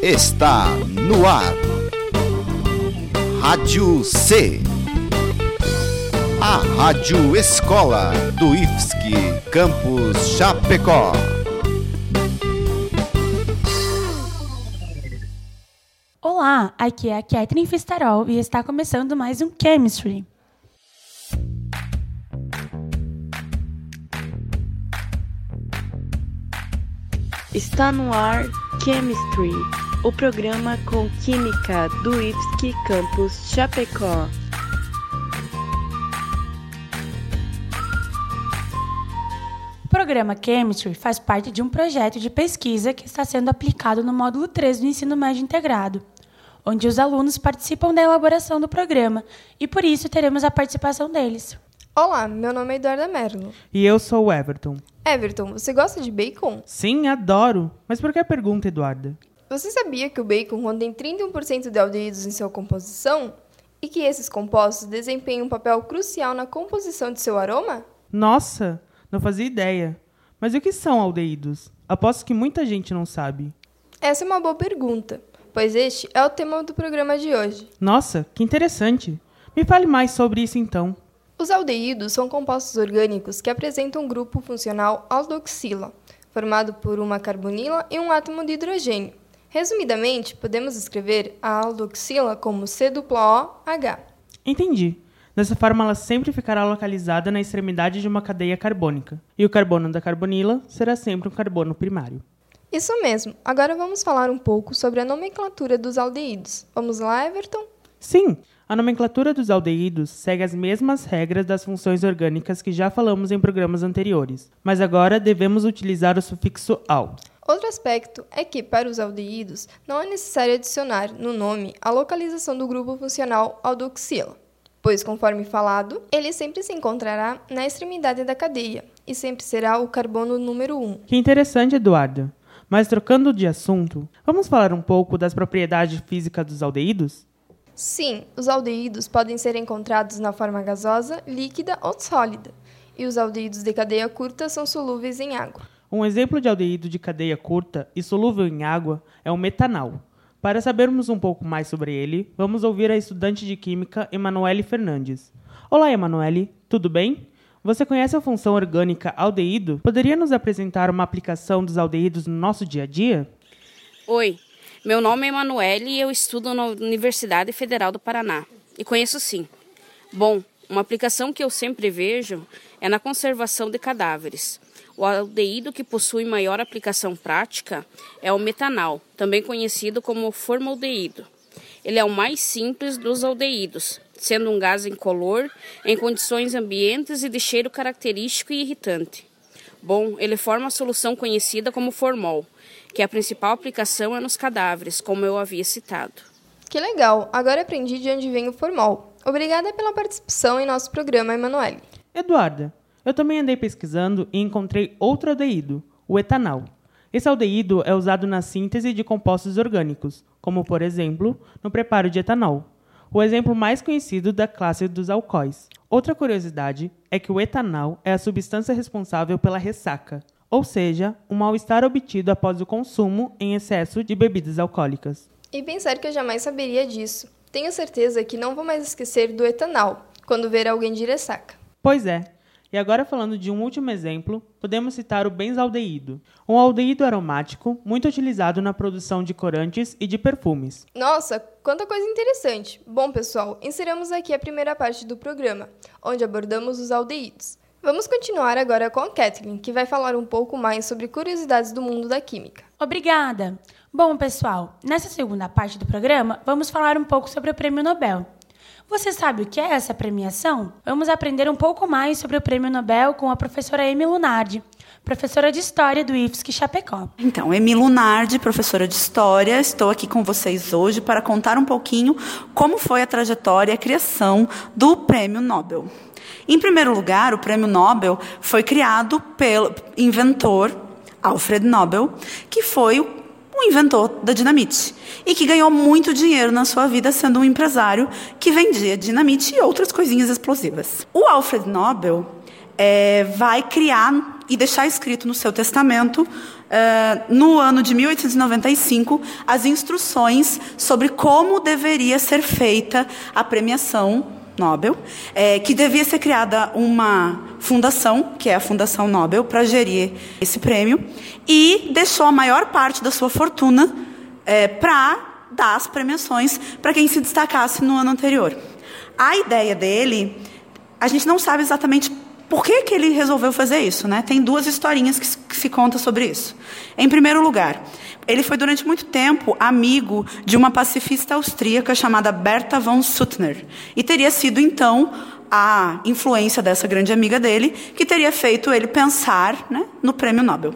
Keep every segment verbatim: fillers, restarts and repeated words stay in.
está no ar. Rádio C. A Rádio Escola do I F S C Campus Chapecó. Olá, aqui é a Catherine Fistarol e está começando mais um Chemistry. Está no ar Chemistry, o programa com Química do I F S C Campus Chapecó. O programa Chemistry faz parte de um projeto de pesquisa que está sendo aplicado no módulo três do Ensino Médio Integrado, onde os alunos participam da elaboração do programa e, por isso, teremos a participação deles. Olá, meu nome é Eduarda Merlo. E eu sou o Everton. Everton, você gosta de bacon? Sim, adoro. Mas por que a pergunta, Eduarda? Você sabia que o bacon contém trinta e um por cento de aldeídos em sua composição? E que esses compostos desempenham um papel crucial na composição de seu aroma? Nossa, não fazia ideia. Mas o que são aldeídos? Aposto que muita gente não sabe. Essa é uma boa pergunta, pois este é o tema do programa de hoje. Nossa, que interessante. Me fale mais sobre isso então. Os aldeídos são compostos orgânicos que apresentam um grupo funcional aldoxila, formado por uma carbonila e um átomo de hidrogênio. Resumidamente, podemos escrever a aldoxila como C O O H. Entendi. Dessa forma, ela sempre ficará localizada na extremidade de uma cadeia carbônica. E o carbono da carbonila será sempre um carbono primário. Isso mesmo. Agora vamos falar um pouco sobre a nomenclatura dos aldeídos. Vamos lá, Everton? Sim! A nomenclatura dos aldeídos segue as mesmas regras das funções orgânicas que já falamos em programas anteriores, mas agora devemos utilizar o sufixo -al. Outro aspecto é que, para os aldeídos, não é necessário adicionar no nome a localização do grupo funcional aldoxila, pois, conforme falado, ele sempre se encontrará na extremidade da cadeia e sempre será o carbono número um. Que interessante, Eduarda! Mas trocando de assunto, vamos falar um pouco das propriedades físicas dos aldeídos? Sim, os aldeídos podem ser encontrados na forma gasosa, líquida ou sólida, e os aldeídos de cadeia curta são solúveis em água. Um exemplo de aldeído de cadeia curta e solúvel em água é o metanal. Para sabermos um pouco mais sobre ele, vamos ouvir a estudante de Química Emanuele Fernandes. Olá, Emanuele, tudo bem? Você conhece a função orgânica aldeído? Poderia nos apresentar uma aplicação dos aldeídos no nosso dia a dia? Oi. Meu nome é Emanuele e eu estudo na Universidade Federal do Paraná. E conheço sim. Bom, uma aplicação que eu sempre vejo é na conservação de cadáveres. O aldeído que possui maior aplicação prática é o metanal, também conhecido como formaldeído. Ele é o mais simples dos aldeídos, sendo um gás incolor, em condições ambientes e de cheiro característico e irritante. Bom, ele forma a solução conhecida como formol, que a principal aplicação é nos cadáveres, como eu havia citado. Que legal! Agora aprendi de onde vem o formol. Obrigada pela participação em nosso programa, Emanuele. Eduarda, eu também andei pesquisando e encontrei outro aldeído, o etanal. Esse aldeído é usado na síntese de compostos orgânicos, como, por exemplo, no preparo de etanol, o exemplo mais conhecido da classe dos alcoóis. Outra curiosidade é que o etanol é a substância responsável pela ressaca, ou seja, um mal-estar obtido após o consumo em excesso de bebidas alcoólicas. E pensar que eu jamais saberia disso. Tenho certeza que não vou mais esquecer do etanol quando ver alguém de ressaca. Pois é. E agora, falando de um último exemplo, podemos citar o benzaldeído, um aldeído aromático muito utilizado na produção de corantes e de perfumes. Nossa, quanta coisa interessante! Bom, pessoal, encerramos aqui a primeira parte do programa, onde abordamos os aldeídos. Vamos continuar agora com a Kathleen, que vai falar um pouco mais sobre curiosidades do mundo da química. Obrigada! Bom, pessoal, nessa segunda parte do programa, vamos falar um pouco sobre o Prêmio Nobel. Você sabe o que é essa premiação? Vamos aprender um pouco mais sobre o Prêmio Nobel com a professora Amy Lunardi, professora de História do I F S C Chapecó. Então, Amy Lunardi, professora de História, estou aqui com vocês hoje para contar um pouquinho como foi a trajetória e a criação do Prêmio Nobel. Em primeiro lugar, o Prêmio Nobel foi criado pelo inventor Alfred Nobel, que foi o um inventor da dinamite e que ganhou muito dinheiro na sua vida sendo um empresário que vendia dinamite e outras coisinhas explosivas. O Alfred Nobel é, vai criar e deixar escrito no seu testamento, uh, no ano de mil oitocentos e noventa e cinco, as instruções sobre como deveria ser feita a premiação Nobel, é, que devia ser criada uma fundação, que é a Fundação Nobel, para gerir esse prêmio, e deixou a maior parte da sua fortuna é, para dar as premiações para quem se destacasse no ano anterior. A ideia dele, a gente não sabe exatamente por que, que ele resolveu fazer isso, né? Tem duas historinhas que, que se conta sobre isso. Em primeiro lugar, ele foi durante muito tempo amigo de uma pacifista austríaca chamada Berta von Suttner. E teria sido, então, a influência dessa grande amiga dele que teria feito ele pensar, né, no Prêmio Nobel.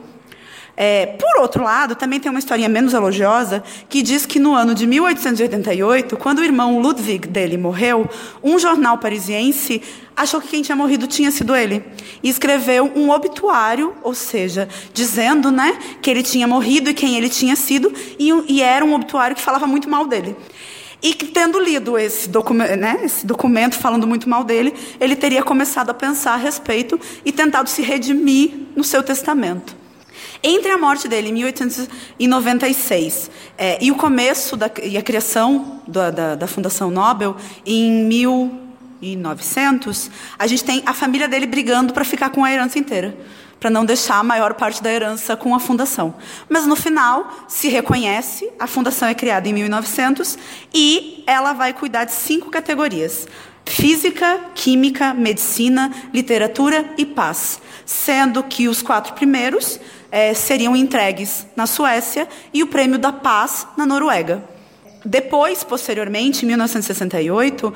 É, por outro lado, também tem uma historinha menos elogiosa que diz que no ano de mil oitocentos e oitenta e oito, quando o irmão Ludwig dele morreu, um jornal parisiense achou que quem tinha morrido tinha sido ele. E escreveu um obituário, ou seja, dizendo, né, que ele tinha morrido e quem ele tinha sido, e, e era um obituário que falava muito mal dele. E que, tendo lido esse, docu né, esse documento falando muito mal dele, ele teria começado a pensar a respeito e tentado se redimir no seu testamento. Entre a morte dele, em mil oitocentos e noventa e seis, é, e o começo da, e a criação da, da, da Fundação Nobel, em mil e novecentos, a gente tem a família dele brigando para ficar com a herança inteira, para não deixar a maior parte da herança com a fundação. Mas, no final, se reconhece, a fundação é criada em mil e novecentos, e ela vai cuidar de cinco categorias: física, química, medicina, literatura e paz, sendo que os quatro primeiros é, seriam entregues na Suécia e o Prêmio da Paz na Noruega. Depois, posteriormente, em mil novecentos e sessenta e oito,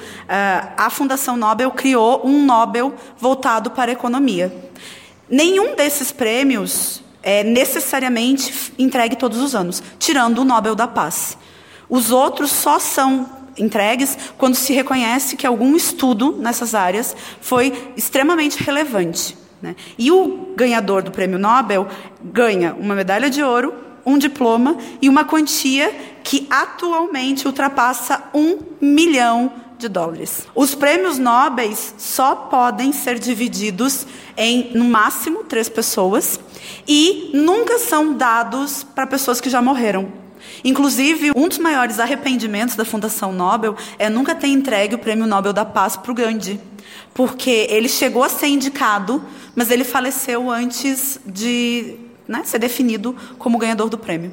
a Fundação Nobel criou um Nobel voltado para a economia. Nenhum desses prêmios é necessariamente entregue todos os anos, tirando o Nobel da Paz. Os outros só são entregues quando se reconhece que algum estudo nessas áreas foi extremamente relevante, né? E o ganhador do Prêmio Nobel ganha uma medalha de ouro, um diploma e uma quantia que atualmente ultrapassa um milhão de dólares. Os prêmios Nobel só podem ser divididos em, no máximo, três pessoas e nunca são dados para pessoas que já morreram. Inclusive, um dos maiores arrependimentos da Fundação Nobel é nunca ter entregue o Prêmio Nobel da Paz para o Gandhi, porque ele chegou a ser indicado, mas ele faleceu antes de, né, ser definido como ganhador do prêmio.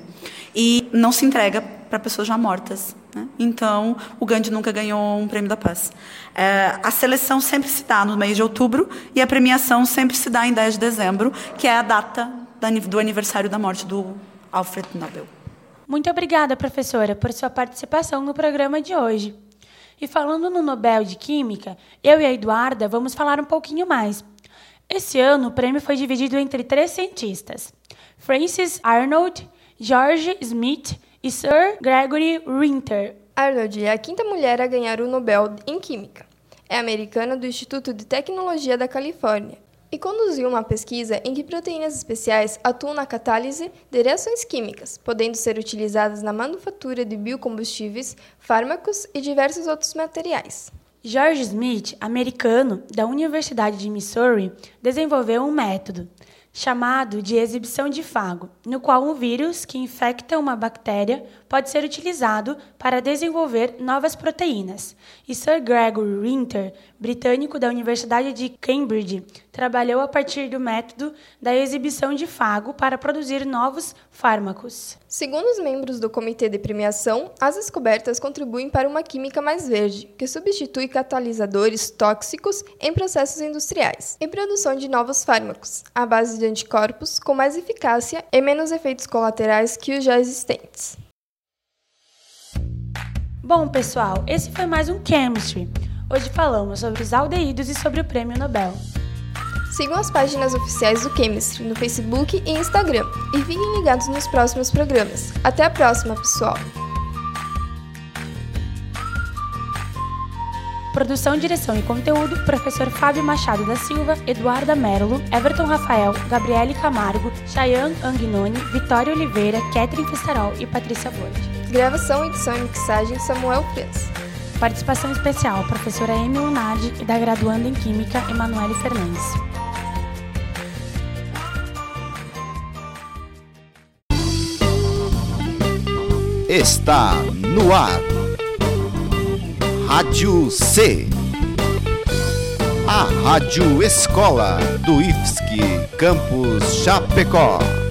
E não se entrega para pessoas já mortas, né? Então, o Gandhi nunca ganhou um Prêmio da Paz. É, a seleção sempre se dá no mês de outubro e a premiação sempre se dá em dez de dezembro, que é a data do aniversário da morte do Alfred Nobel. Muito obrigada, professora, por sua participação no programa de hoje. E falando no Nobel de Química, eu e a Eduarda vamos falar um pouquinho mais. Esse ano, o prêmio foi dividido entre três cientistas: Frances Arnold, George Smith e Sir Gregory Winter. Arnold é a quinta mulher a ganhar o Nobel em Química. É americana do Instituto de Tecnologia da Califórnia e conduziu uma pesquisa em que proteínas especiais atuam na catálise de reações químicas, podendo ser utilizadas na manufatura de biocombustíveis, fármacos e diversos outros materiais. George Smith, americano da Universidade de Missouri, desenvolveu um método chamado de exibição de fago, no qual um vírus que infecta uma bactéria pode ser utilizado para desenvolver novas proteínas. E Sir Gregory Winter, britânico da Universidade de Cambridge, trabalhou a partir do método da exibição de fago para produzir novos fármacos. Segundo os membros do comitê de premiação, as descobertas contribuem para uma química mais verde, que substitui catalisadores tóxicos em processos industriais, e produção de novos fármacos, à base de anticorpos com mais eficácia e menos efeitos colaterais que os já existentes. Bom, pessoal, esse foi mais um Chemistry. Hoje falamos sobre os aldeídos e sobre o Prêmio Nobel. Sigam as páginas oficiais do Chemistry no Facebook e Instagram e fiquem ligados nos próximos programas. Até a próxima, pessoal! Produção, direção e conteúdo, professor Fábio Machado da Silva, Eduarda Merlo, Everton Rafael, Gabriele Camargo, Chayane Anguinoni, Vitória Oliveira, Catherine Fistarol e Patrícia Borde. Gravação, edição e mixagem, Samuel França. Participação especial, professora Amy Lunardi e da graduanda em Química, Emanuele Fernandes. está no ar. Rádio C. A Rádio Escola do I F S C Campus Chapecó.